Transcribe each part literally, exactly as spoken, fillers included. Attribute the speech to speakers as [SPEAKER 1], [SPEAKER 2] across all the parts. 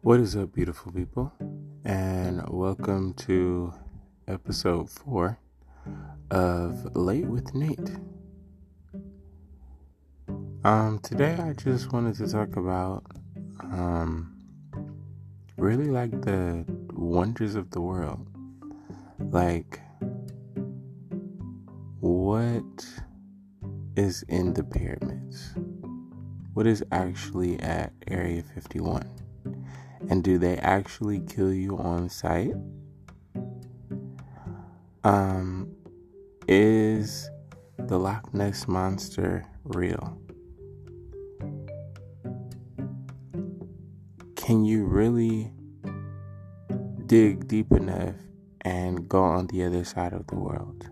[SPEAKER 1] What is up, beautiful people? And welcome to episode four of Late with Nate. Um, today I just wanted to talk about um, really like the wonders of the world. Like, what is in the pyramids? What is actually at Area fifty-one? And do they actually kill you on sight? Um, is the Loch Ness Monster real? Can you really dig deep enough and go on the other side of the world?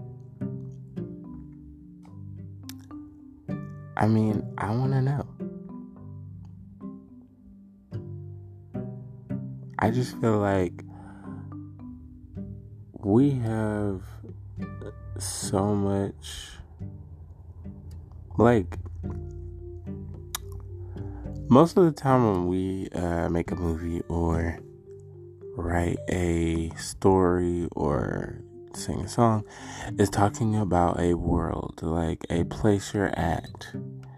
[SPEAKER 1] I mean, I want to know. I just feel like we have so much, like, most of the time when we uh, make a movie or write a story or sing a song, it's talking about a world, like a place you're at.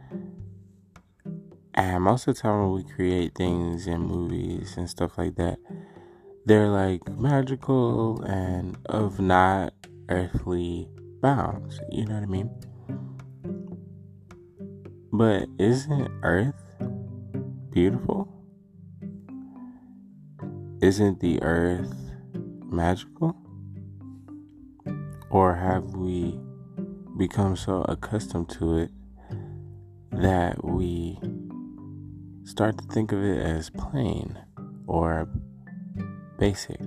[SPEAKER 1] And most of the time when we create things in movies and stuff like that, they're like magical and of not earthly bounds. You know what I mean? But isn't Earth beautiful? Isn't the Earth magical? Or have we become so accustomed to it that we start to think of it as plain or basic?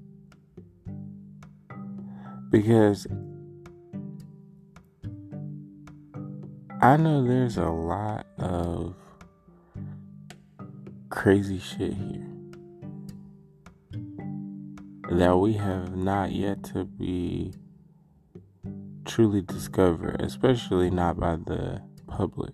[SPEAKER 1] Because I know there's a lot of crazy shit here that we have not yet to be truly discovered, especially not by the public.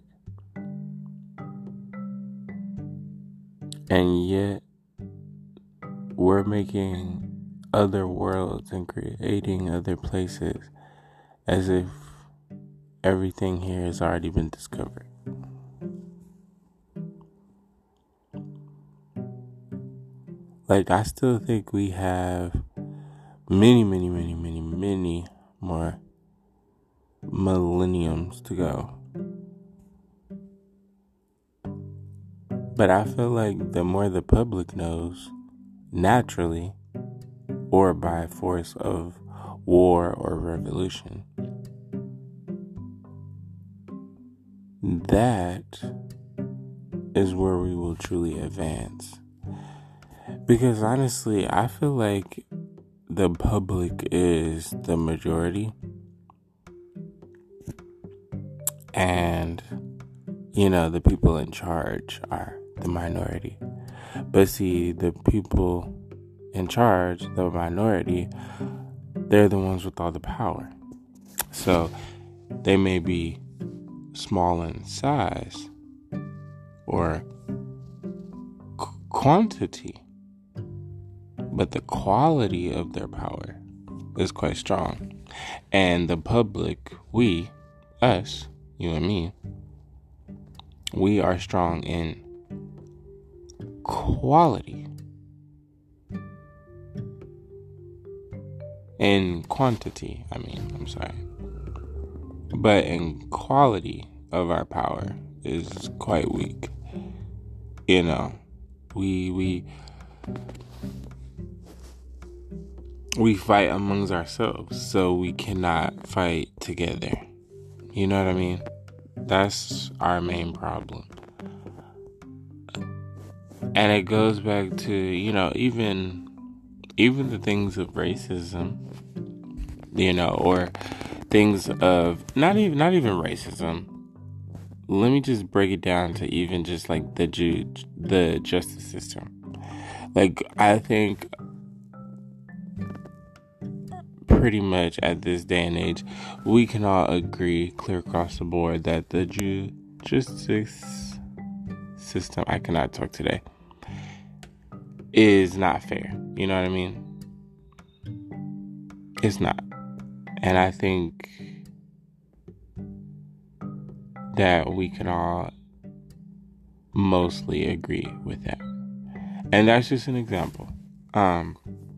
[SPEAKER 1] And yet we're making other worlds and creating other places as if everything here has already been discovered. Like, I still think we have many, many, many, many, many more millenniums to go. But I feel like the more the public knows, naturally, or by force of war or revolution, that is where we will truly advance. Because honestly, I feel like the public is the majority, and, you know, the people in charge are the minority. But see, the people in charge, the minority, they're the ones with all the power. So they may be small in size or qu- quantity, but the quality of their power is quite strong. And the public, we, us, you and me, we are strong in quality. In quantity, I mean, I'm sorry. But in quality of our power is quite weak. You know, we we we fight amongst ourselves, so we cannot fight together. You know what I mean? That's our main problem. And it goes back to, you know, even even the things of racism, you know, or things of not even not even racism. Let me just break it down to even just like the ju- the justice system. Like, I think pretty much at this day and age, we can all agree clear across the board that the ju- justice system, I cannot talk today, is not fair. You know what I mean? It's not. And I think that we can all mostly agree with that. And that's just an example. Um,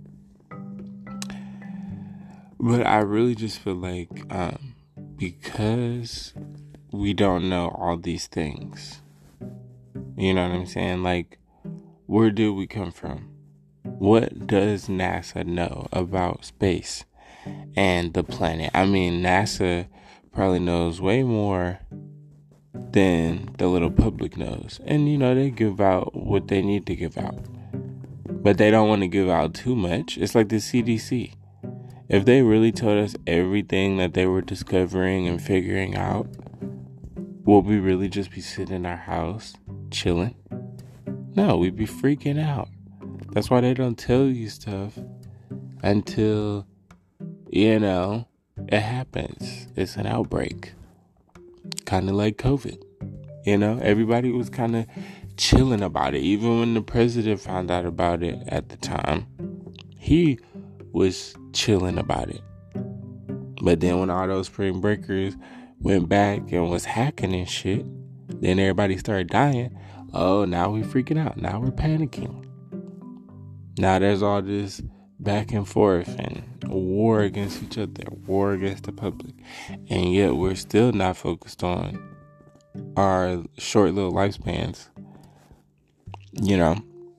[SPEAKER 1] but I really just feel like um, because we don't know all these things, you know what I'm saying? Like, where do we come from? What does NASA know about space and the planet? I mean, NASA probably knows way more than the little public knows. And, you know, they give out what they need to give out. But they don't want to give out too much. It's like the C D C. If they really told us everything that they were discovering and figuring out, would we really just be sitting in our house chilling? No, we'd be freaking out. That's why they don't tell you stuff until, you know, it happens. It's an outbreak. Kind of like COVID. You know, everybody was kind of chilling about it. Even when the president found out about it at the time, he was chilling about it. But then when all those spring breakers went back and was hacking and shit, then everybody started dying. Oh, now we freaking out. Now we're panicking. Now there's all this back and forth and war against each other, war against the public. And yet we're still not focused on our short little lifespans, you know,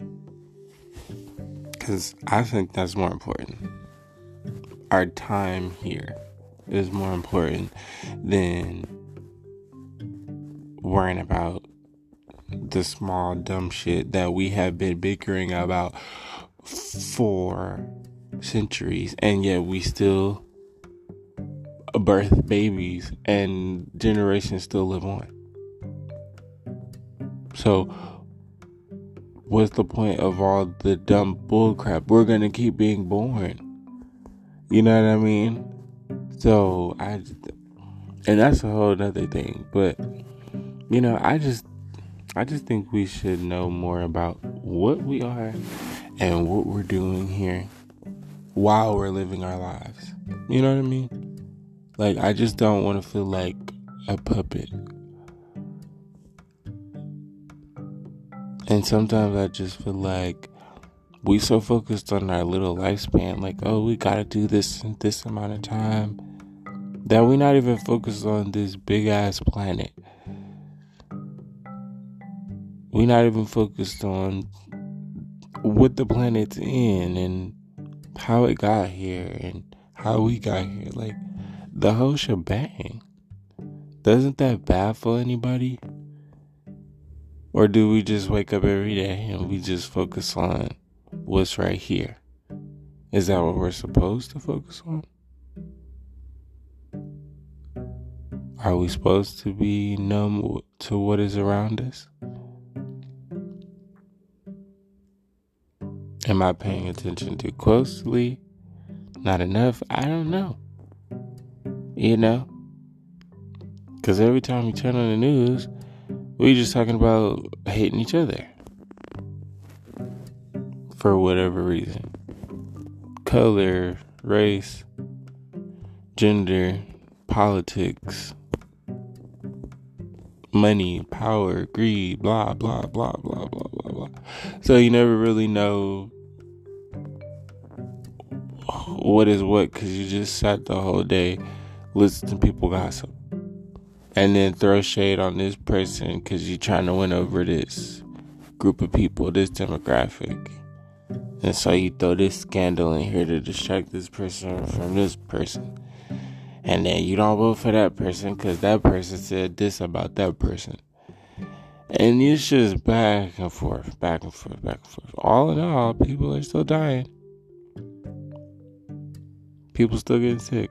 [SPEAKER 1] because I think that's more important. Our time here is more important than worrying about the small dumb shit that we have been bickering about for centuries, and yet we still birth babies and generations still live on. So what's the point of all the dumb bullcrap? We're gonna keep being born. You know what I mean? So I, and that's a whole other thing. But you know, I just, I just think we should know more about what we are and what we're doing here while we're living our lives. You know what I mean? Like, I just don't want to feel like a puppet. And sometimes I just feel like we so focused on our little lifespan, like, oh, we gotta do this in this amount of time, that we're not even focused on this big ass planet. We're not even focused on what the planet's in and how it got here and how we got here. Like, the whole shebang. Doesn't that baffle anybody? Or do we just wake up every day and we just focus on what's right here? Is that what we're supposed to focus on? Are we supposed to be numb to what is around us? Am I paying attention too closely? Not enough? I don't know. You know? Because every time you turn on the news, we just talking about hating each other. For whatever reason. Color, race, gender, politics, money, power, greed, blah, blah, blah, blah, blah, blah, blah. So you never really know what is what, because you just sat the whole day listening to people gossip. And then throw shade on this person because you're trying to win over this group of people, this demographic. And so you throw this scandal in here to distract this person from this person. And then you don't vote for that person because that person said this about that person. And it's just back and forth, back and forth, back and forth. All in all, people are still dying. People still getting sick.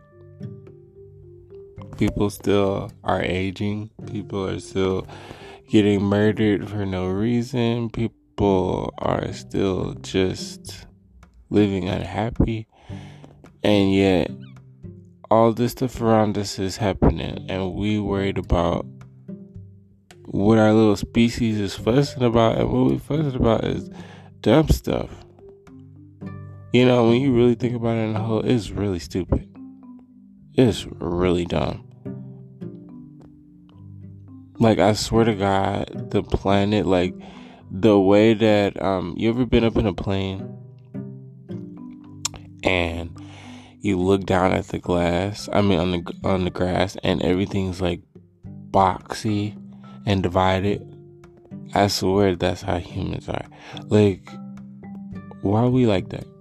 [SPEAKER 1] People still are aging. People are still getting murdered for no reason. People are still just living unhappy. And yet, all this stuff around us is happening. And we worried about what our little species is fussing about. And what we fussing about is dumb stuff. You know, when you really think about it in the whole, it's really stupid. It's really dumb. Like, I swear to God, the planet, like, the way that, um, you ever been up in a plane and you look down at the glass, I mean, on the, on the grass, and everything's, like, boxy and divided? I swear that's how humans are. Like, why are we like that?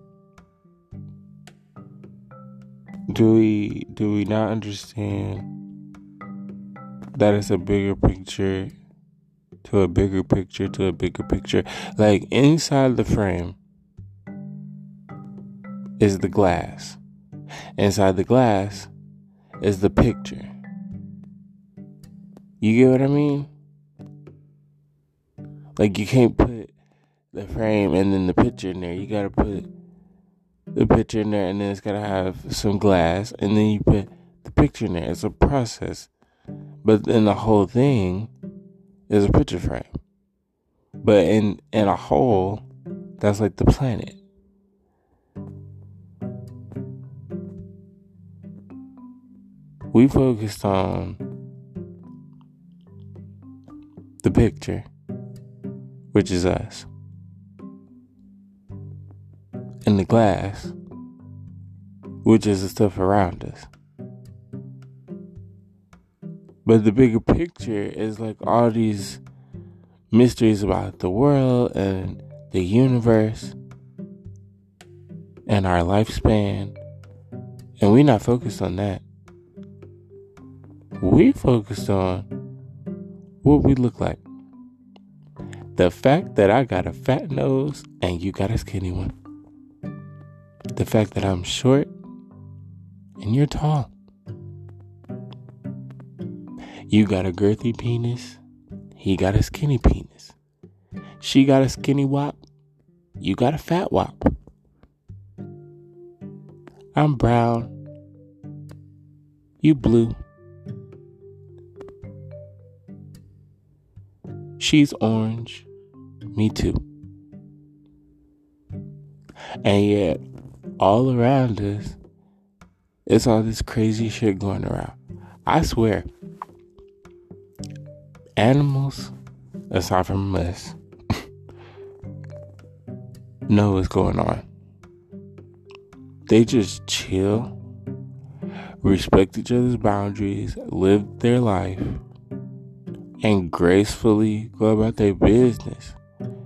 [SPEAKER 1] Do we, do we not understand that it's a bigger picture to a bigger picture to a bigger picture? Like, inside the frame is the glass. Inside the glass is the picture. You get what I mean? Like, you can't put the frame and then the picture in there. You gotta put the picture in there, and then it's gotta have some glass, and then you put the picture in there. It's a process. But then the whole thing is a picture frame. But in, in a whole, that's like the planet. We focused on the picture, which is us, and the glass, which is the stuff around us. But the bigger picture is like all these mysteries about the world and the universe and our lifespan. And we're not focused on that. We focused on what we look like. The fact that I got a fat nose and you got a skinny one. The fact that I'm short and you're tall. You got a girthy penis. He got a skinny penis. She got a skinny wop. You got a fat wop. I'm brown. You blue. She's orange. Me too. And yet, all around us, it's all this crazy shit going around. I swear, animals, aside from us, know what's going on. They just chill, respect each other's boundaries, live their life, and gracefully go about their business.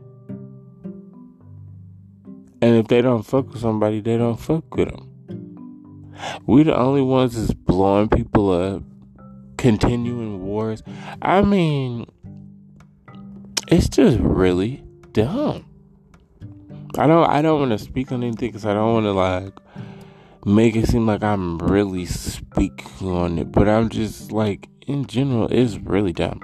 [SPEAKER 1] And if they don't fuck with somebody, they don't fuck with them. We the only ones that's blowing people up, continuing wars. I mean, it's just really dumb. I don't I don't want to speak on anything because I don't want to like make it seem like I'm really speaking on it, but I'm just like, in general, it's really dumb.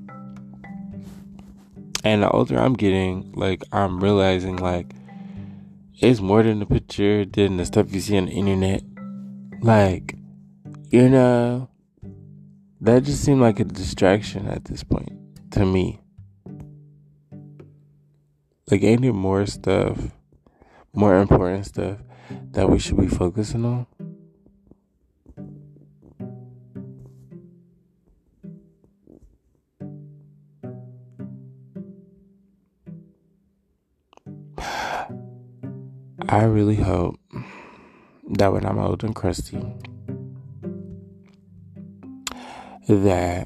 [SPEAKER 1] And the older I'm getting, like, I'm realizing like it's more than the picture, than the stuff you see on the internet. Like, you know, that just seemed like a distraction at this point to me. Like, ain't there more stuff, more important stuff that we should be focusing on? I really hope that when I'm old and crusty, that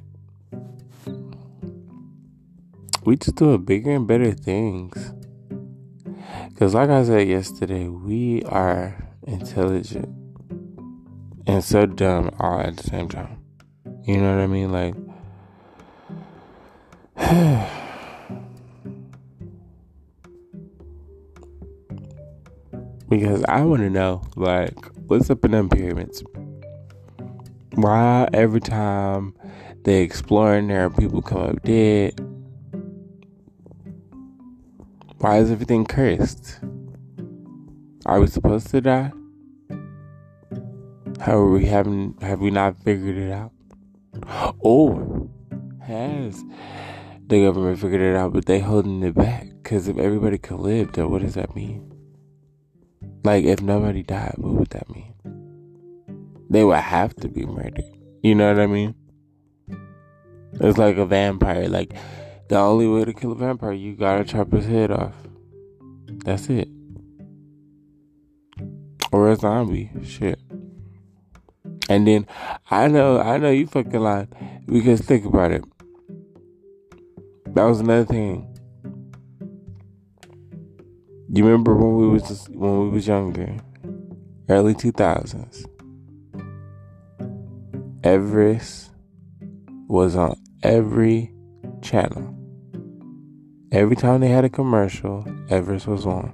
[SPEAKER 1] we just do bigger and better things. Because like I said yesterday, we are intelligent and so dumb all at the same time. You know what I mean? Like, because I want to know, like, what's up in them pyramids? Why every time they explore in there, people come up dead? Why is everything cursed? Are we supposed to die? How are we having? Have we not figured it out? Or has the government figured it out, but they holding it back. Because if everybody could live, then what does that mean? Like, if nobody died, what would that mean? They would have to be murdered. You know what I mean? It's like a vampire. Like, the only way to kill a vampire, you gotta chop his head off. That's it. Or a zombie. Shit. And then, I know, I know you fucking lying. Because think about it. That was another thing. You remember when we was when we was younger, early two thousands. Everest was on every channel. Every time they had a commercial, Everest was on.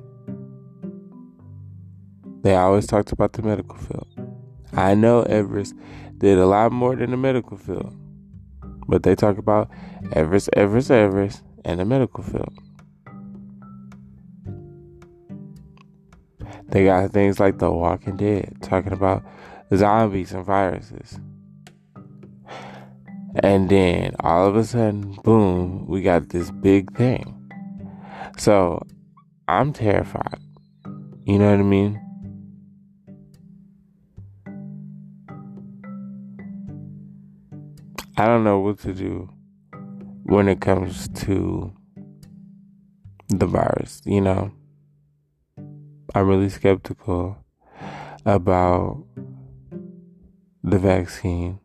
[SPEAKER 1] They always talked about the medical field. I know Everest did a lot more than the medical field, but they talk about Everest, Everest, Everest, and the medical field. They got things like The Walking Dead, talking about zombies and viruses. And then, all of a sudden, boom, we got this big thing. So, I'm terrified. You know what I mean? I don't know what to do when it comes to the virus, you know? I'm really skeptical about the vaccine.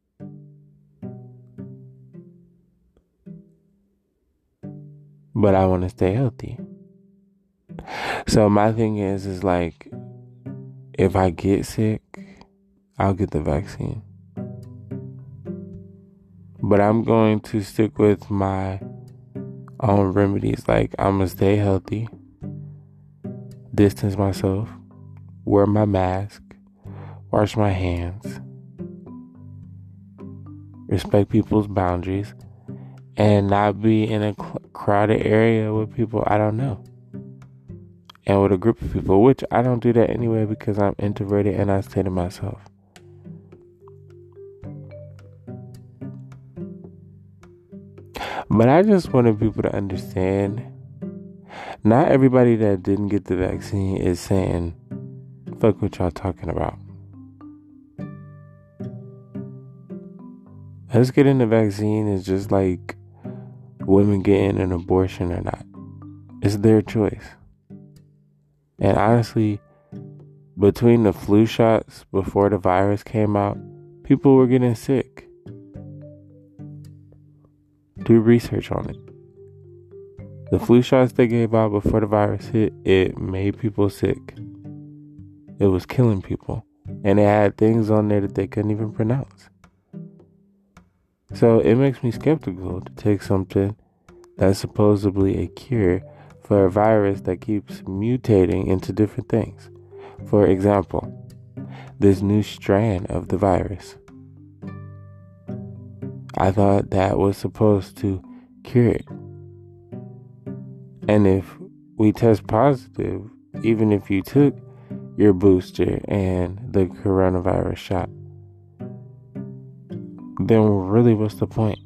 [SPEAKER 1] But I want to stay healthy. So my thing is, is like, if I get sick, I'll get the vaccine. But I'm going to stick with my own remedies. Like, I'm going to stay healthy. Distance myself, wear my mask, wash my hands, respect people's boundaries, and not be in a cl- crowded area with people I don't know, and with a group of people, which I don't do that anyway because I'm introverted and I stay to myself. But I just wanted people to understand, not everybody that didn't get the vaccine is saying, fuck what y'all talking about. Us getting the vaccine is just like women getting an abortion or not. It's their choice. And honestly, between the flu shots before the virus came out, people were getting sick. Do research on it. The flu shots they gave out before the virus hit, it made people sick. It was killing people. And it had things on there that they couldn't even pronounce. So it makes me skeptical to take something that's supposedly a cure for a virus that keeps mutating into different things. For example, this new strand of the virus. I thought that was supposed to cure it. And if we test positive, even if you took your booster and the coronavirus shot, then really what's the point?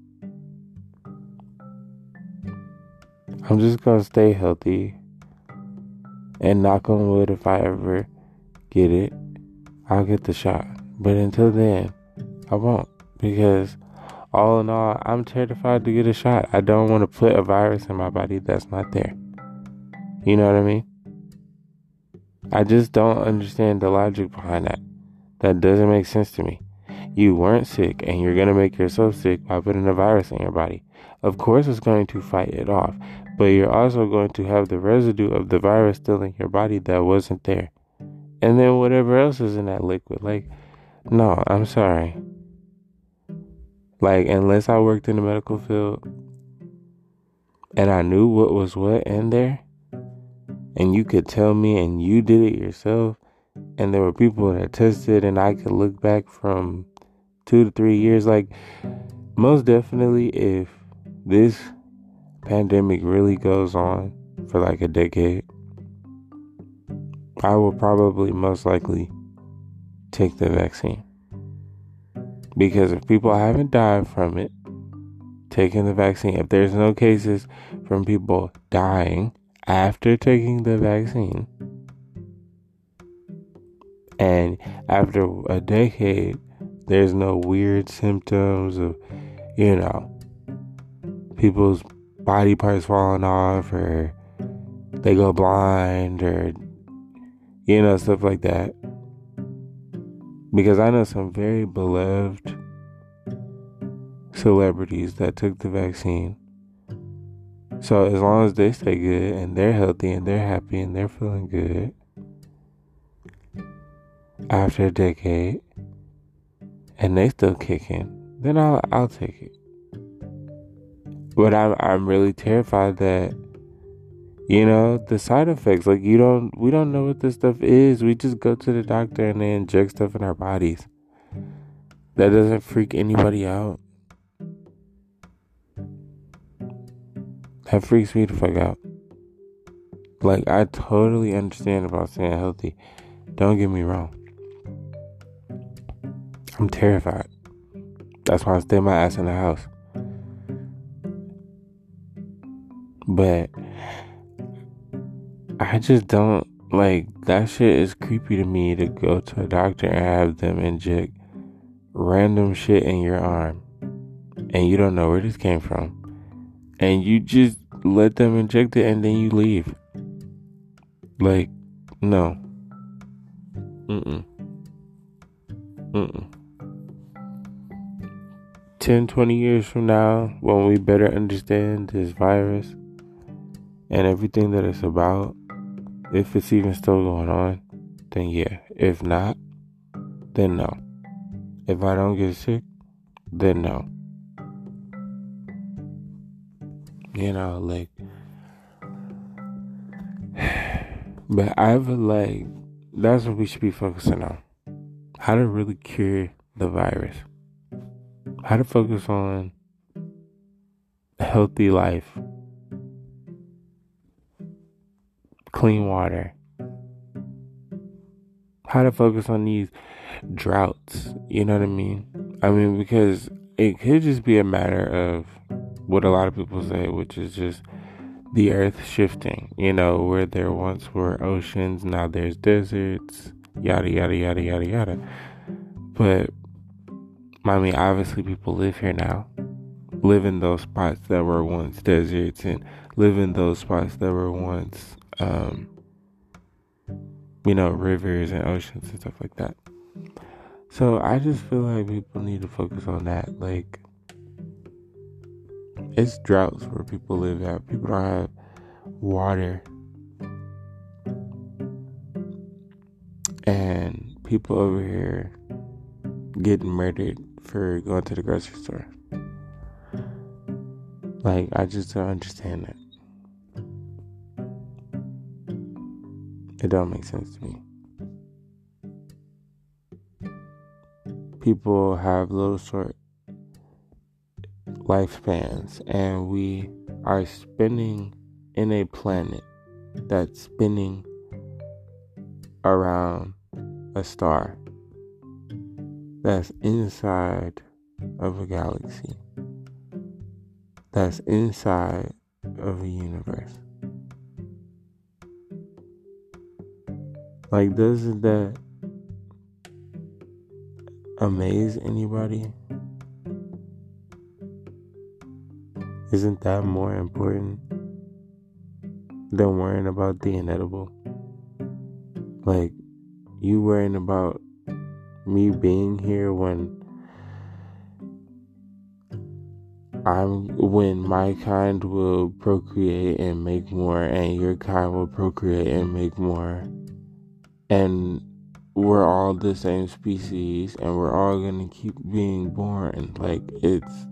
[SPEAKER 1] I'm just going to stay healthy and knock on wood, if I ever get it, I'll get the shot. But until then, I won't, because all in all, I'm terrified to get a shot. I don't want to put a virus in my body that's not there. You know what I mean? I just don't understand the logic behind that. That doesn't make sense to me. You weren't sick, and you're going to make yourself sick by putting a virus in your body. Of course it's going to fight it off, but you're also going to have the residue of the virus still in your body that wasn't there. And then whatever else is in that liquid. Like, no, I'm sorry. Like, unless I worked in the medical field and I knew what was what in there, and you could tell me and you did it yourself, and there were people that tested and I could look back from two to three years, like, most definitely if this pandemic really goes on for like a decade, I will probably most likely take the vaccine. Because if people haven't died from it, taking the vaccine, if there's no cases from people dying after taking the vaccine, and after a decade, there's no weird symptoms of, you know, people's body parts falling off, or they go blind, or, you know, stuff like that. Because I know some very beloved celebrities that took the vaccine. So as long as they stay good and they're healthy and they're happy and they're feeling good after a decade and they still kicking, then I'll I'll take it. But I'm I'm really terrified that, you know, the side effects, like you don't we don't know what this stuff is. We just go to the doctor and they inject stuff in our bodies. That doesn't freak anybody out. That freaks me the fuck out. Like, I totally understand about staying healthy. Don't get me wrong. I'm terrified. That's why I stay my ass in the house. But I just don't, like, that shit is creepy to me, to go to a doctor and have them inject random shit in your arm and you don't know where this came from, and you just let them inject it and then you leave. Like, no. Mm-mm. Mm-mm. ten, twenty years from now, when we better understand this virus and everything that it's about, if it's even still going on, then yeah. If not, then no. If I don't get sick, then no. You know, like, but I feel like that's what we should be focusing on. How to really cure the virus. How to focus on a healthy life. Clean water. How to focus on these droughts. You know what I mean? I mean, because it could just be a matter of what a lot of people say, which is just the earth shifting. You know, where there once were oceans, now there's deserts, yada, yada, yada, yada, yada. But, I mean, obviously people live here now. Live in those spots that were once deserts, and live in those spots that were once, um, you know, rivers and oceans and stuff like that. So I just feel like people need to focus on that. Like, it's droughts where people live at. People don't have water. And people over here getting murdered for going to the grocery store. Like, I just don't understand that. It don't make sense to me. People have little short lifespans, and we are spinning in a planet that's spinning around a star that's inside of a galaxy, that's inside of a universe. Like, doesn't that amaze anybody? Isn't that more important than worrying about the inedible? Like, you worrying about me being here when I'm when my kind will procreate and make more, and your kind will procreate and make more, and we're all the same species, and we're all gonna keep being born. Like, it's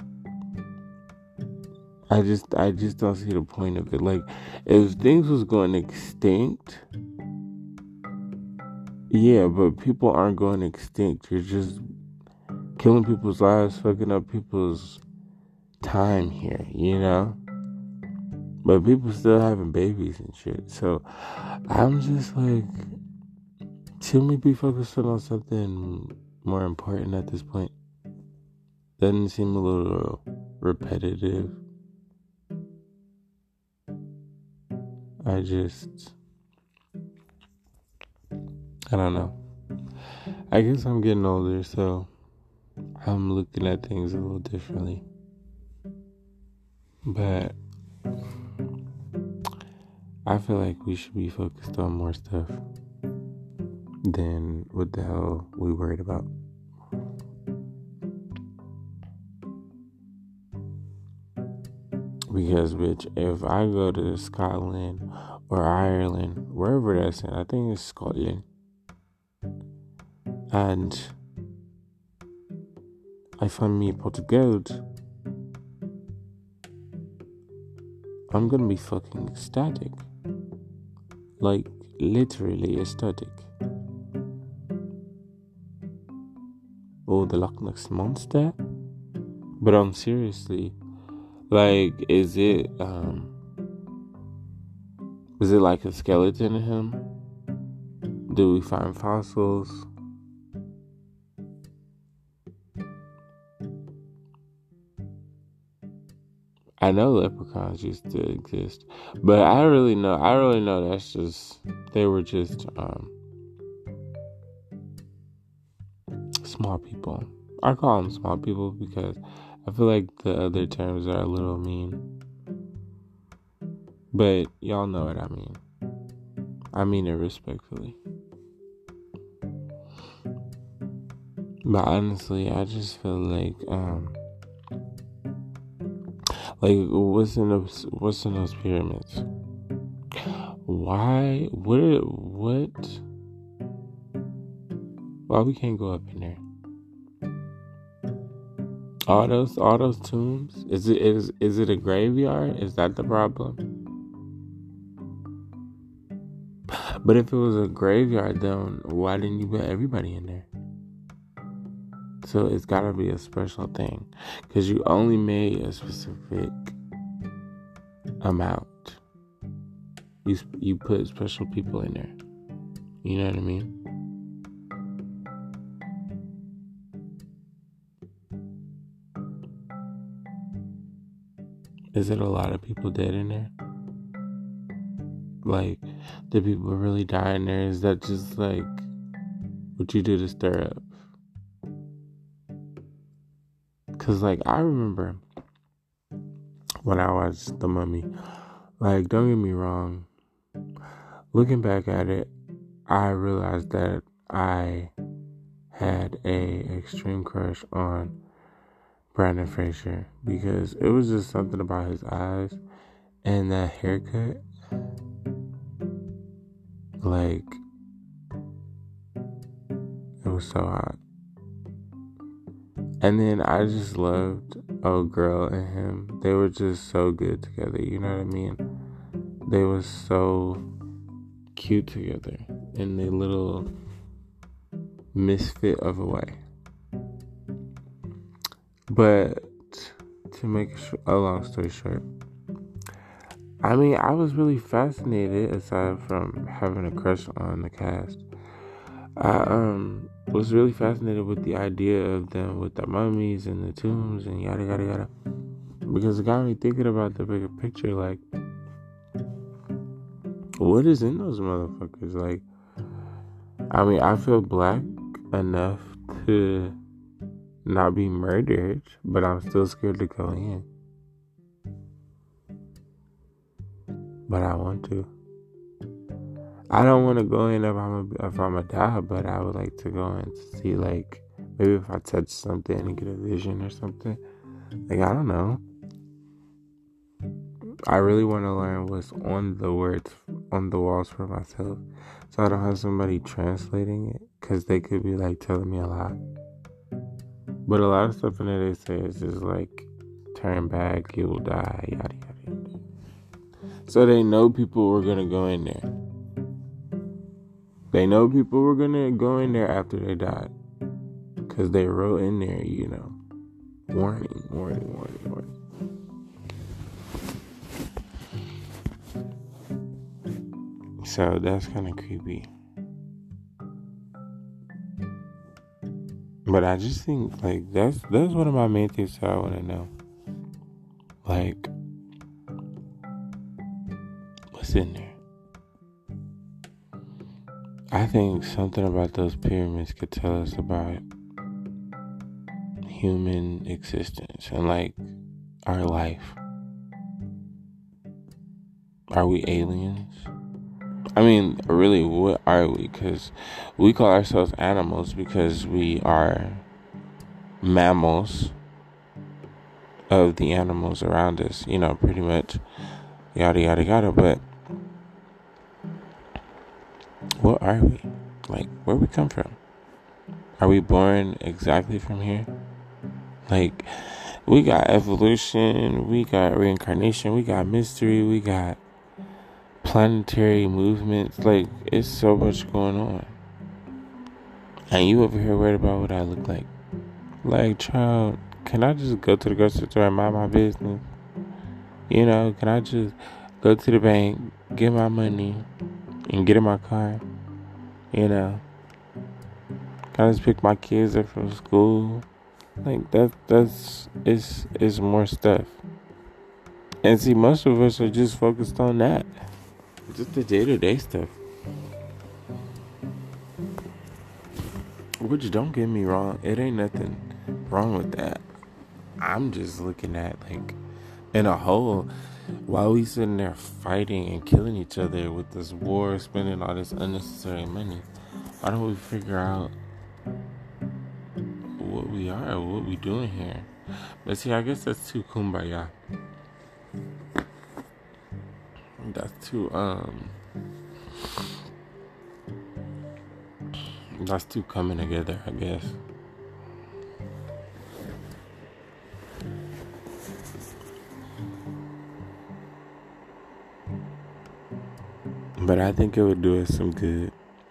[SPEAKER 1] I just I just don't see the point of it. Like, if things was going extinct, yeah, but people aren't going extinct. You're just killing people's lives, fucking up people's time here, you know? But people still having babies and shit. So I'm just like, should we be focusing on something more important at this point doesn't seem a little repetitive. I just, I don't know. I guess I'm getting older, so I'm looking at things a little differently. But I feel like we should be focused on more stuff than what the hell we worried about. Because, bitch, if I go to Scotland or Ireland, wherever that's in, I think it's Scotland, and I find me a pot of gold, I'm gonna be fucking ecstatic. Like, literally ecstatic. Oh, the Loch Ness Monster? But um, seriously, like, is it, um, is it like a skeleton in him? Do we find fossils? I know leprechauns used to exist, but I really know, I really know that's just, they were just, um, small people. I call them small people because I feel like the other terms are a little mean. But y'all know what I mean. I mean it respectfully. But honestly, I just feel like, um, like what's in those, what's in those pyramids? Why? What? What? Why we can't go up in there? All those, all those tombs. Is it is is it a graveyard? Is that the problem? But if it was a graveyard, then why didn't you put everybody in there? So it's gotta be a special thing, because you only made a specific amount. You you put special people in there. You know what I mean? Is it a lot of people dead in there? Like, did people really die in there? Is that just like what you do to stir up? Cause like I remember when I watched The Mummy. Like, don't get me wrong. Looking back at it, I realized that I had a extreme crush on Brandon Fraser because it was just something about his eyes and that haircut. Like, it was so hot. And then I just loved Old Girl and him. They were just so good together, you know what I mean? They were so cute together in a little misfit of a way. But to make a long story short, I mean, I was really fascinated, aside from having a crush on the cast. I um was really fascinated with the idea of them with the mummies and the tombs and yada yada yada, because it got me thinking about the bigger picture. Like, what is in those motherfuckers? Like, I mean, I feel black enough to not be murdered, but I'm still scared to go in. But I want to. I don't want to go in if I'm a, if I'm a die, but I would like to go in to see, like, maybe if I touch something and get a vision or something. Like, I don't know. I really want to learn what's on the words on the walls for myself, so I don't have somebody translating it, because they could be like telling me a lot. But a lot of stuff in there they say is just like, turn back, you will die, yada yada yada. So they know people were gonna go in there. They know people were gonna go in there after they died, because they wrote in there, you know, warning, warning, warning, warning. So that's kind of creepy. But I just think, like, that's that's one of my main things that I want to know. Like, what's in there? I think something about those pyramids could tell us about human existence and, like, our life. Are we aliens? I mean, really, what are we? Because we call ourselves animals because we are mammals of the animals around us, you know, pretty much, yada, yada, yada. But what are we? Like, where we come from? Are we born exactly from here? Like, we got evolution, we got reincarnation, we got mystery, we got planetary movements. Like, it's so much going on. And you over here worried about what I look like. Like, child, can I just go to the grocery store and mind my business? You know, can I just go to the bank, get my money, and get in my car? You know, can I just pick my kids up from school? Like, that, that's, it's, it's more stuff. And see, most of us are just focused on that. Just the day-to-day stuff. Which, don't get me wrong, it ain't nothing wrong with that. I'm just looking at, like, in a whole, while we sitting there fighting and killing each other with this war, spending all this unnecessary money, why don't we figure out what we are, what we doing here? But see, I guess that's too kumbaya. That's too, um, that's too coming together, I guess. But I think it would do us some good.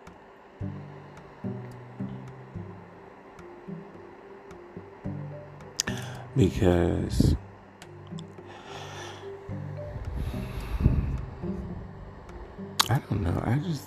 [SPEAKER 1] Because I don't know, I just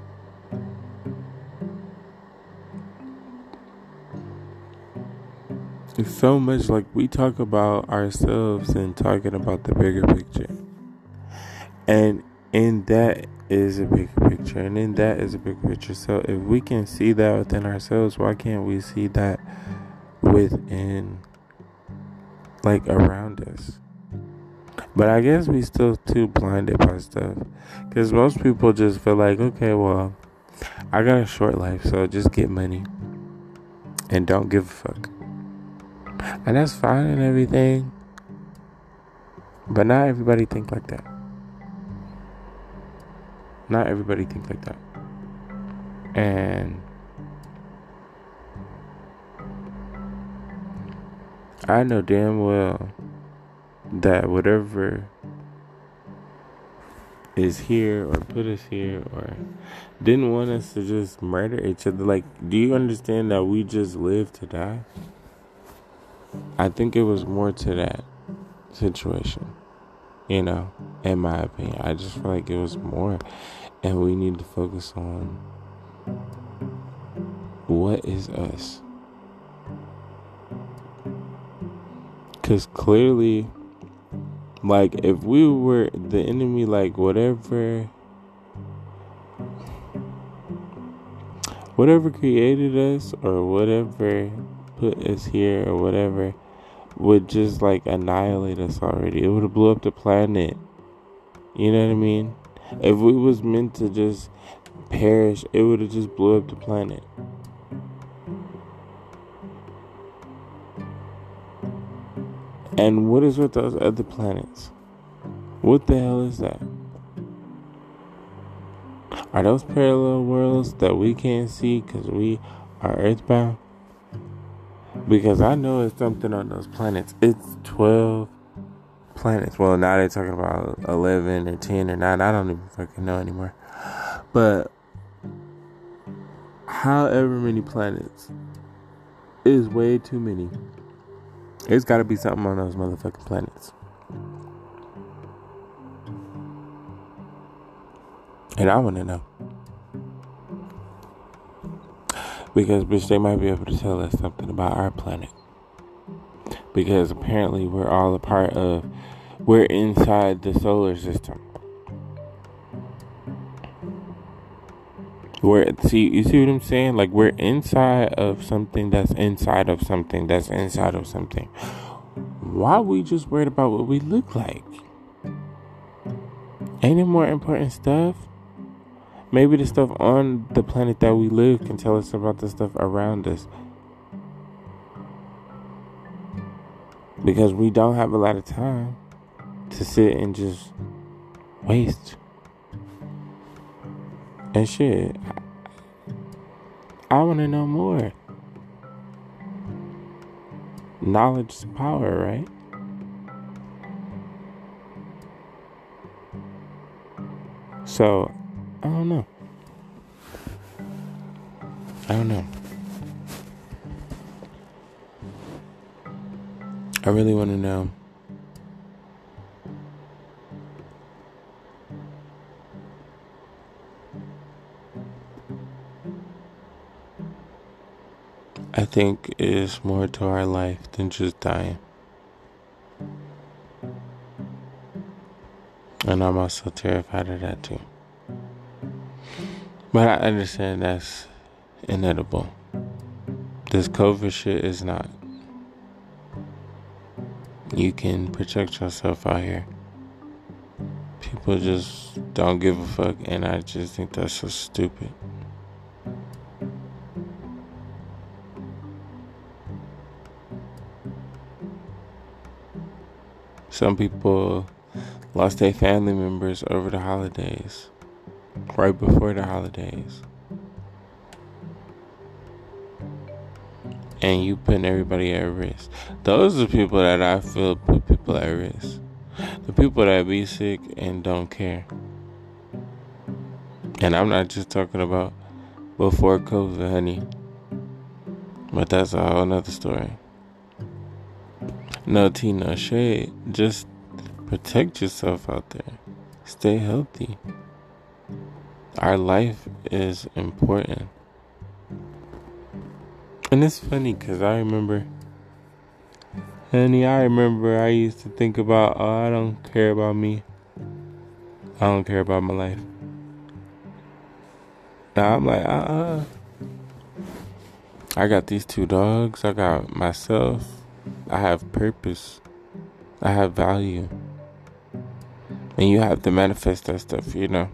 [SPEAKER 1] it's so much, like, we talk about ourselves and talking about the bigger picture. And in that is a big picture. And in that is a big picture. So if we can see that within ourselves, why can't we see that within, like, around us? But I guess we still too blinded by stuff. Because most people just feel like, okay, well, I got a short life, so just get money. And don't give a fuck. And that's fine and everything. But not everybody think like that. Not everybody think like that. And I know damn well that whatever is here or put us here or didn't want us to just murder each other. Like, do you understand that we just live to die? I think it was more to that situation, you know, in my opinion. I just feel like it was more, and we need to focus on what is us. Because clearly, like, if we were the enemy, like, whatever, whatever created us or whatever put us here or whatever would just, like, annihilate us already. It would have blew up the planet. You know what I mean? If we was meant to just perish, it would have just blew up the planet. And what is with those other planets? What the hell is that? Are those parallel worlds that we can't see because we are earthbound? Because I know it's something on those planets. It's twelve planets. Well, now they're talking about eleven or ten or nine. I don't even fucking know anymore. But however many planets is way too many. There's got to be something on those motherfucking planets. And I want to know. Because, bitch, they might be able to tell us something about our planet. Because apparently we're all a part of, we're inside the solar system. We're, see, you see what I'm saying? Like, we're inside of something that's inside of something that's inside of something. Why are we just worried about what we look like? Ain't it more important stuff? Maybe the stuff on the planet that we live can tell us about the stuff around us. Because we don't have a lot of time to sit and just waste. And shit, I, I want to know more. Knowledge is power, right? So, I don't know. I don't know. I really want to know. I think it is more to our life than just dying. And I'm also terrified of that too. But I understand that's inedible. This COVID shit is not. You can protect yourself out here. People just don't give a fuck, and I just think that's so stupid. Some people lost their family members over the holidays, right before the holidays. And you putting everybody at risk. Those are the people that I feel put people at risk. The people that be sick and don't care. And I'm not just talking about before COVID, honey. But that's a whole nother story. No tea, no shade. Just protect yourself out there. Stay healthy. Our life is important. And it's funny because I remember, honey, I remember I used to think about, oh, I don't care about me. I don't care about my life. Now I'm like, uh-uh. I got these two dogs. I got myself. I have purpose. I have value. And you have to manifest that stuff, you know.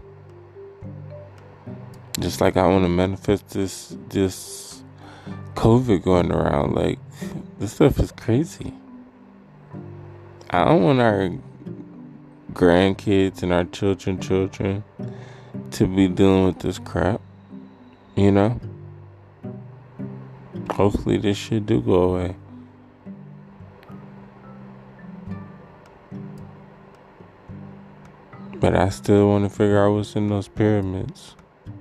[SPEAKER 1] Just like I want to manifest this, this COVID going around. Like, this stuff is crazy. I don't want our grandkids and our children, children to be dealing with this crap, you know. Hopefully this shit do go away. But I still want to figure out what's in those pyramids.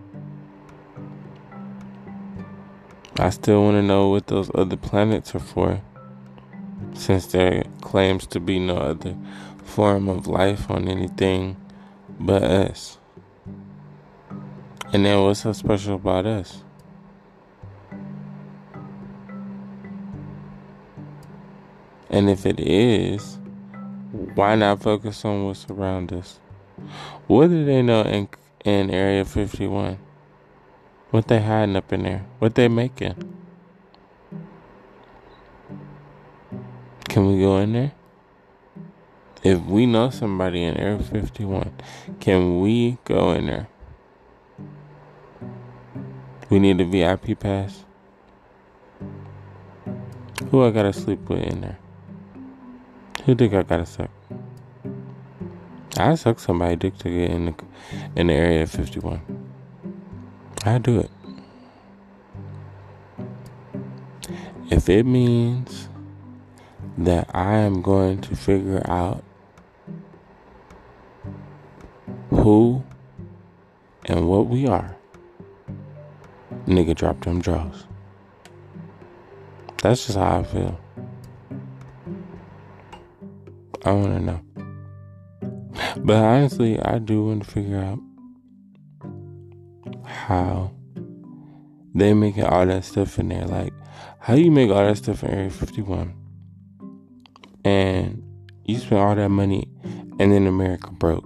[SPEAKER 1] I still want to know what those other planets are for, since there claims to be no other form of life on anything but us. And then what's so special about us? And if it is, why not focus on what's around us? What do they know in in Area fifty-one? What they hiding up in there? What they making? Can we go in there? If we know somebody in Area fifty-one, can we go in there? We need a V I P pass. Who I gotta sleep with in there? Who think I gotta suck? I suck somebody dick to get in the in the Area fifty-one. I do it. If it means that I am going to figure out who and what we are, nigga, drop them draws. That's just how I feel. I want to know. But honestly, I do want to figure out how They making all that stuff in there. Like, how you make all that stuff in Area fifty-one and you spend all that money and then America broke?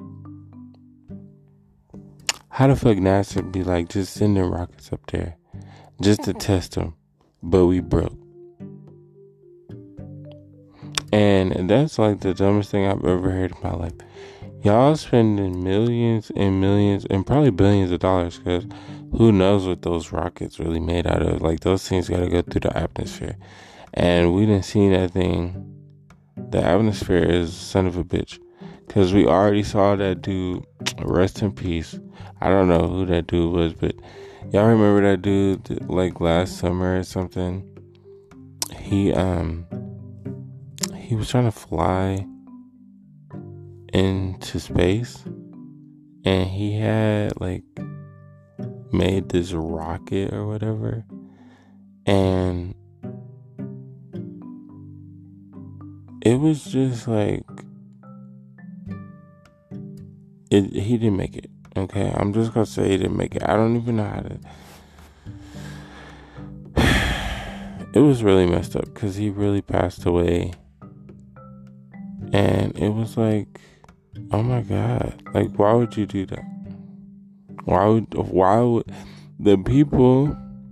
[SPEAKER 1] How the fuck NASA be like, just sending rockets up there just to test them, but we broke? And that's like the dumbest thing I've ever heard in my life. Y'all spending millions and millions and probably billions of dollars, because who knows what those rockets really made out of. Like, those things gotta go through the atmosphere, and we didn't see that thing. The atmosphere is a son of a bitch, because we already saw that dude. Rest in peace. I don't know who that dude was, but y'all remember that dude, like last summer or something? He um he was trying to fly into space, and he had like made this rocket or whatever, and it was just like it he didn't make it. Okay, I'm just gonna say he didn't make it. I don't even know how to. It was really messed up because he really passed away, and it was like, oh my god, like, why would you do that? Why would why would the people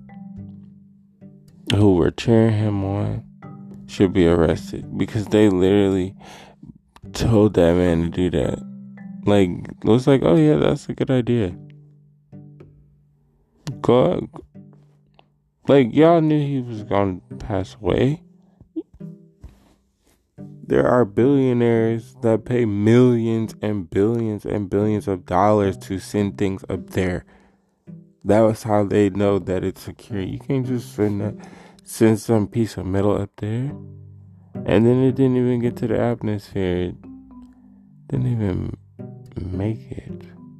[SPEAKER 1] who were cheering him on should be arrested, because they literally told that man to do that? Like, it was like, oh yeah, that's a good idea. Go, like, y'all knew he was gonna pass away. There are billionaires that pay millions and billions and billions of dollars to send things up there. That was how they know that it's secure. You can't just send that, send some piece of metal up there, and then it didn't even get to the atmosphere. It didn't even make it.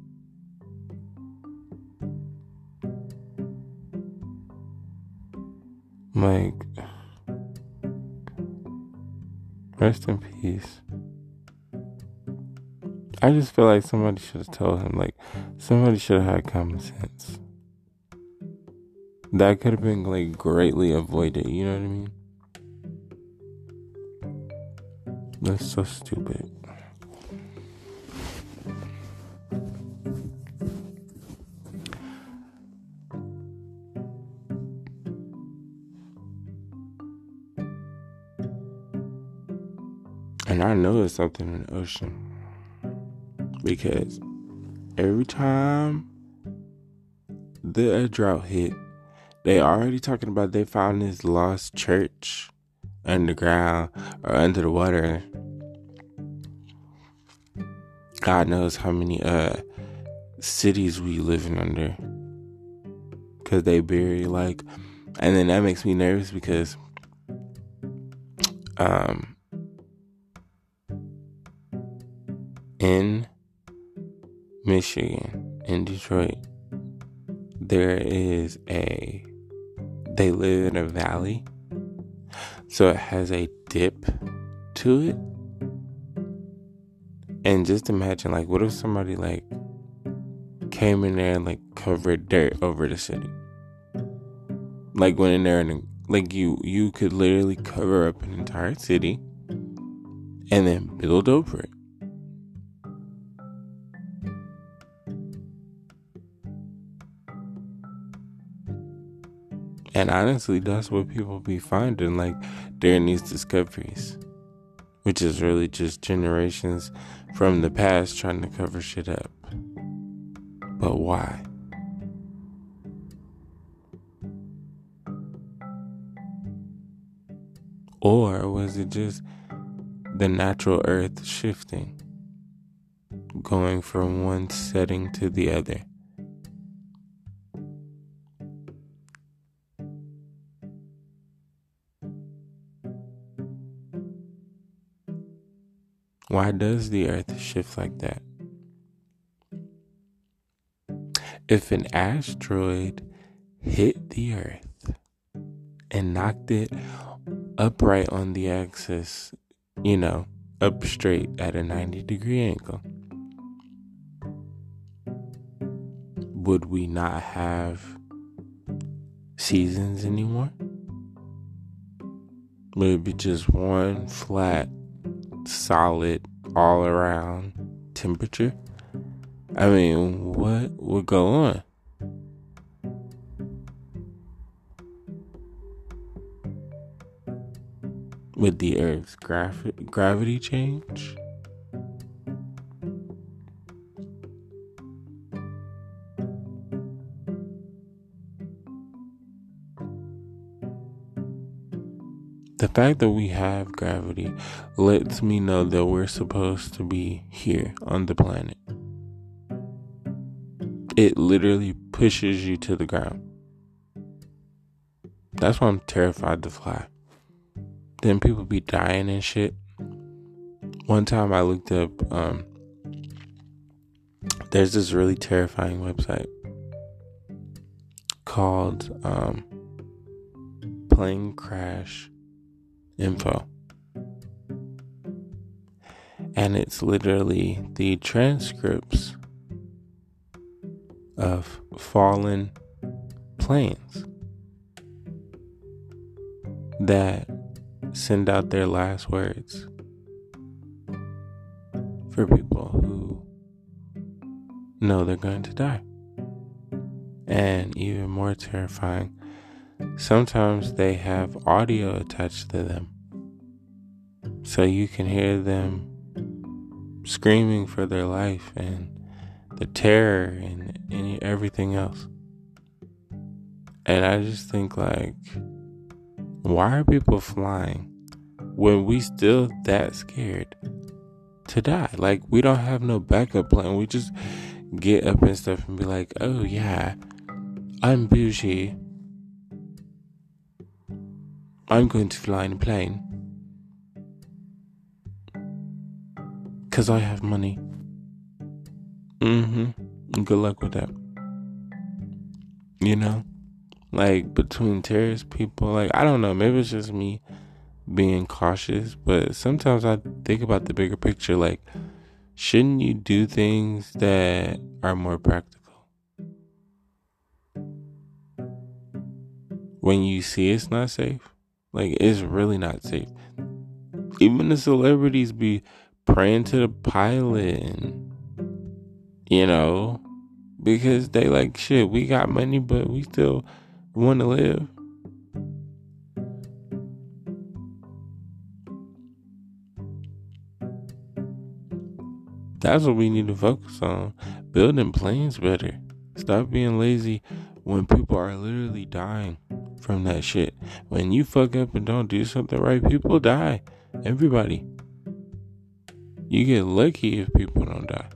[SPEAKER 1] Like, rest in peace. I just feel like somebody should have told him. Like, somebody should have had common sense. That could have been, like, greatly avoided. You know what I mean? That's so stupid. And I know there's something in the ocean, because every time the drought hit, they already talking about they found this lost church underground or under the water. God knows how many uh cities we living under, because they bury, like, and then that makes me nervous because um in Michigan, in Detroit, there is a, they live in a valley, so it has a dip to it. And just imagine, like, what if somebody, like, came in there and, like, covered dirt over the city? Like, went in there and, like, you, you could literally cover up an entire city and then build over it. And honestly, that's what people be finding, like, during these discoveries, which is really just generations from the past trying to cover shit up. But why? Or was it just the natural earth shifting, going from one setting to the other? Why does the earth shift like that? If an asteroid hit the earth and knocked it upright on the axis, you know, up straight at a ninety degree angle, would we not have seasons anymore. But it'd be just one flat, solid, all around temperature. I mean, what would go on? Would the Earth's graf- gravity change? The fact that we have gravity lets me know that we're supposed to be here on the planet. It literally pushes you to the ground. That's why I'm terrified to fly. Then people be dying and shit. One time I looked up, um, there's this really terrifying website called um, Plane Crash Info. And it's literally the transcripts of fallen planes that send out their last words for people who know they're going to die. And even more terrifying, sometimes they have audio attached to them, so you can hear them screaming for their life and the terror and any everything else. And I just think, like, why are people flying when we still that scared to die? Like, we don't have no backup plan. We just get up and stuff and be like, oh yeah, I'm bougie, I'm going to fly in a plane because I have money. Mm-hmm. Good luck with that. You know? Like, between terrorist people, like, I don't know, maybe it's just me being cautious, but sometimes I think about the bigger picture. Like, shouldn't you do things that are more practical? When you see it's not safe, like, it's really not safe. Even the celebrities be praying to the pilot, and, you know, because they like, shit, we got money, but we still want to live. That's what we need to focus on. Building planes better. Stop being lazy when people are literally dying from that shit. When you fuck up and don't do something right, people die. Everybody. You get lucky if people don't die.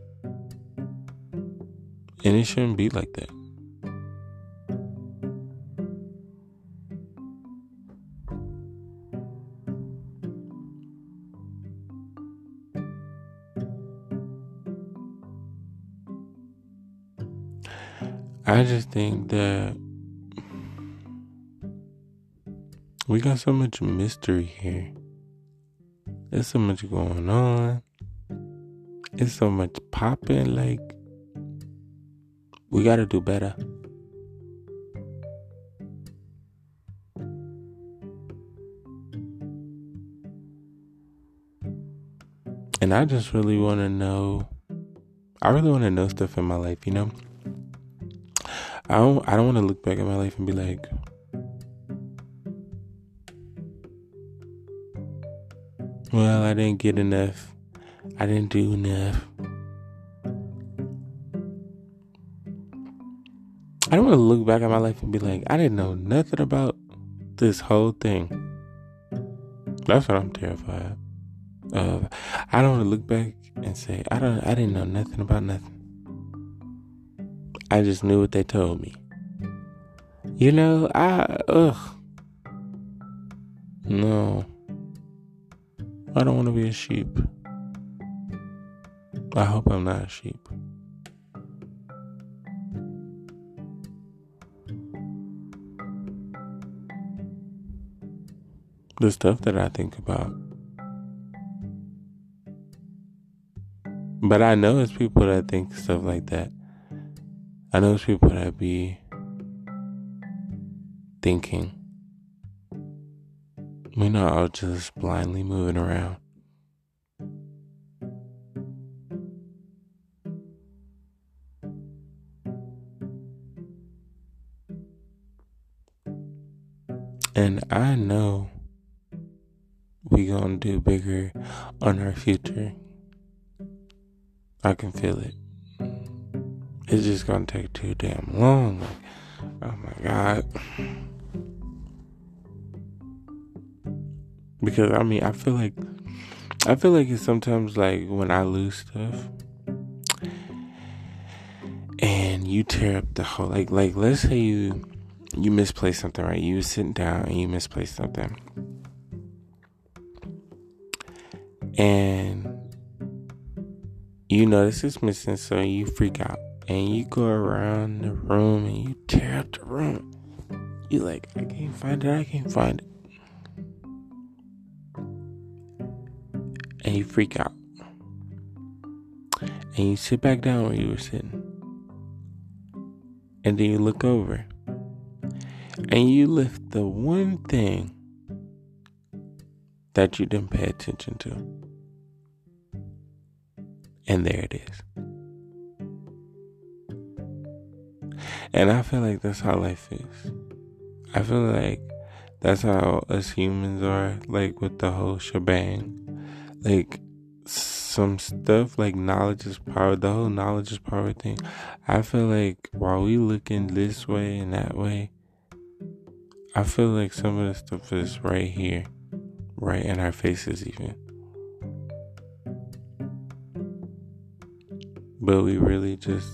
[SPEAKER 1] And it shouldn't be like that. I just think that we got so much mystery here. There's so much going on. It's so much popping. Like, we gotta do better. And I just really want to know. I really want to know stuff in my life, you know? I don't, I don't want to look back at my life and be like, well, I didn't get enough. I didn't do enough. I don't want to look back at my life and be like, I didn't know nothing about this whole thing. That's what I'm terrified of. I don't want to look back and say, I don't. I didn't know nothing about nothing. I just knew what they told me. You know, I, ugh. No. I don't want to be a sheep. I hope I'm not a sheep. The stuff that I think about. But I know it's people that think stuff like that. I know it's people that be thinking. We're not all just blindly moving around. And I know we gonna do bigger on our future. I can feel it. It's just gonna take too damn long. Like, oh my God. Because I mean, I feel like I feel like it's sometimes like when I lose stuff and you tear up the whole, like like let's say you you misplaced something, right? You were sitting down and you misplaced something, and you notice it's missing, so you freak out and you go around the room and you tear up the room. You like, I can't find it, I can't find it. And you freak out. And you sit back down where you were sitting. And then you look over. And you lift the one thing that you didn't pay attention to. And there it is. And I feel like that's how life is. I feel like that's how us humans are, like with the whole shebang. Like some stuff like knowledge is power, the whole knowledge is power thing. I feel like while we looking this way and that way, I feel like some of the stuff is right here, right in our faces even. But we really just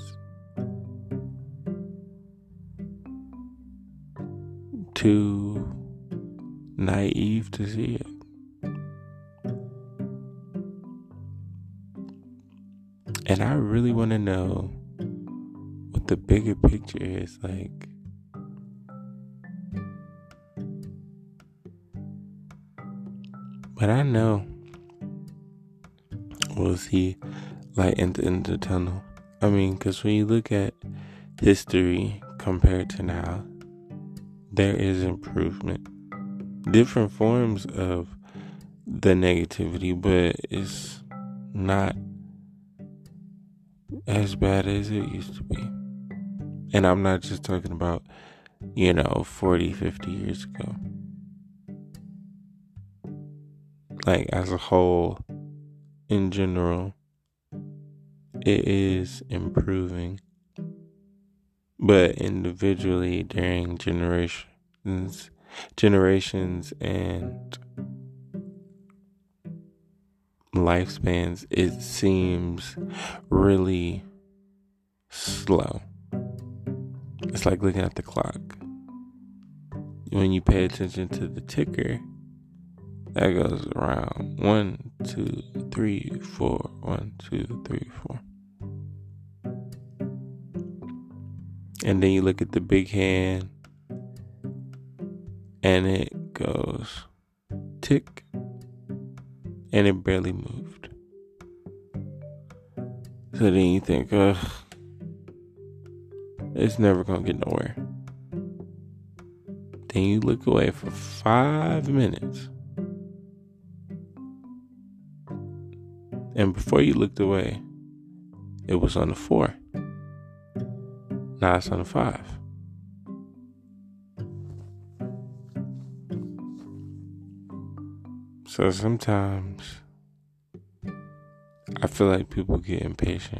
[SPEAKER 1] too naive to see it. And I really want to know what the bigger picture is like. But I know we'll see light in the end of the tunnel. I mean, because when you look at history compared to now, there is improvement. Different forms of the negativity, but it's not as bad as it used to be. And I'm not just talking about, you know, forty, fifty years ago. Like, as a whole, in general, it is improving. But individually, during generations, generations and lifespans, it seems really slow. It's like looking at the clock. When you pay attention to the ticker, that goes around one, two, three, four, one, two, three, four. And then you look at the big hand, and it goes tick, and it barely moved. So then you think, ugh, it's never gonna get nowhere. Then you look away for five minutes. And before you looked away, it was on the four. Now it's on the five. So sometimes I feel like people get impatient.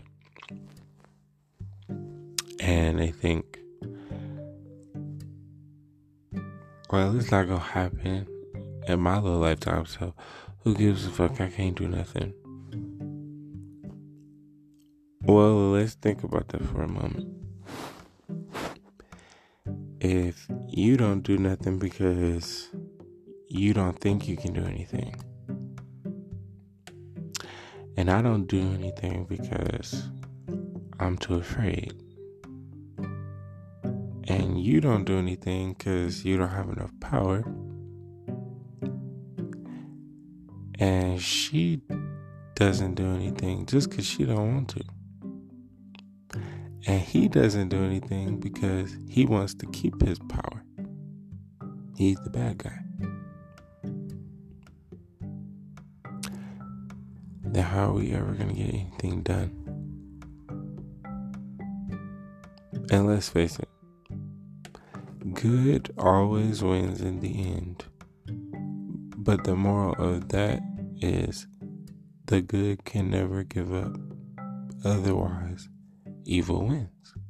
[SPEAKER 1] And they think, well, it's not gonna happen in my little lifetime, so who gives a fuck? I can't do nothing. Well, let's think about that for a moment. If you don't do nothing because you don't think you can do anything, and I don't do anything because I'm too afraid, and you don't do anything because you don't have enough power, and she doesn't do anything just because she don't want to, and he doesn't do anything because he wants to keep his power. He's the bad guy. Then how are we ever going to get anything done? And let's face it, good always wins in the end. But the moral of that is the good can never give up. Otherwise, evil wins.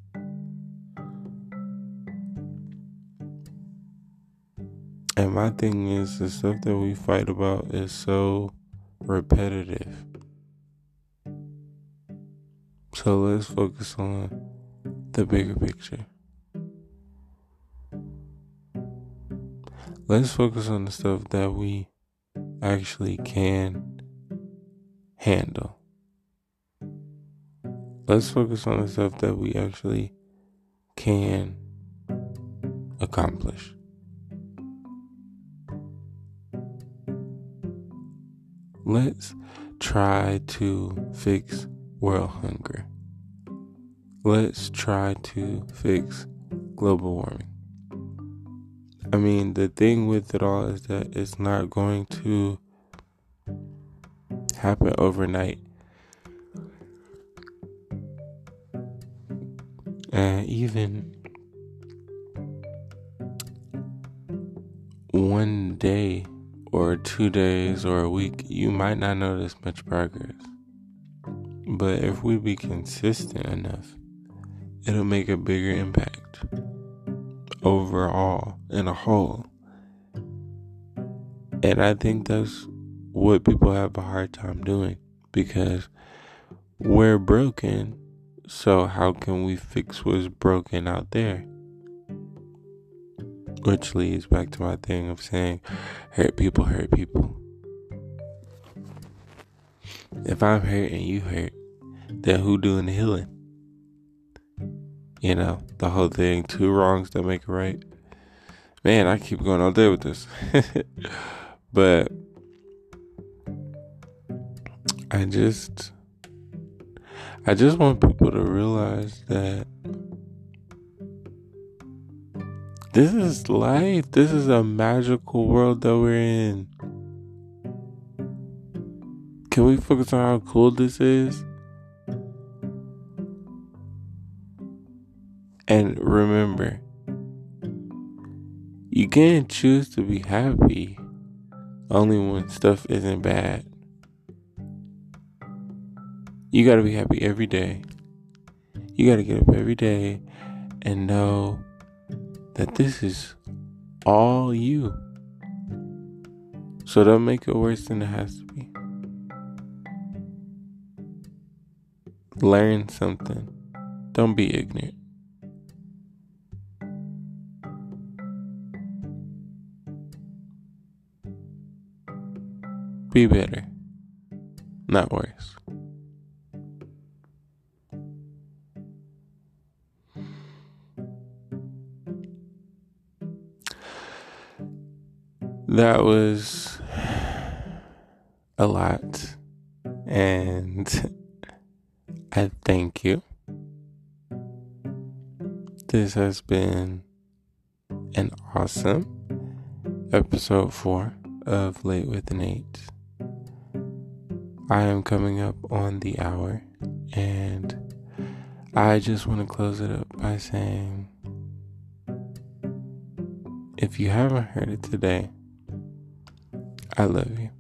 [SPEAKER 1] And my thing is, the stuff that we fight about is so repetitive. So let's focus on the bigger picture. Let's focus on the stuff that we actually can handle. Let's focus on the stuff that we actually can accomplish. Let's try to fix world hunger. Let's try to fix global warming. I mean, the thing with it all is that it's not going to happen overnight. And even one day or two days or a week, you might not notice much progress. But if we be consistent enough, it'll make a bigger impact overall in a whole. And I think that's what people have a hard time doing, because we're broken. So how can we fix what's broken out there? Which leads back to my thing of saying, hurt people hurt people. If I'm hurt and you hurt, then who doing the healing? You know, the whole thing, two wrongs don't make it right. Man, I keep going all day with this. But I just, I just want people to realize that this is life. This is a magical world that we're in. Can we focus on how cool this is? And remember, you can't choose to be happy only when stuff isn't bad. You gotta be happy every day. You gotta get up every day and know that this is all you. So don't make it worse than it has to be. Learn something. Don't be ignorant. Be better, not worse. That was a lot, and I thank you. This has been an awesome episode four of Late with Nate. I am coming up on the hour, and I just want to close it up by saying, if you haven't heard it today, I love you.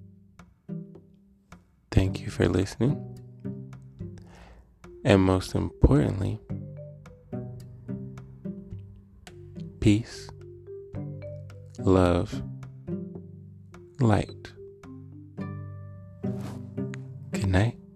[SPEAKER 1] Thank you for listening. And most importantly, peace, love, light. Good night.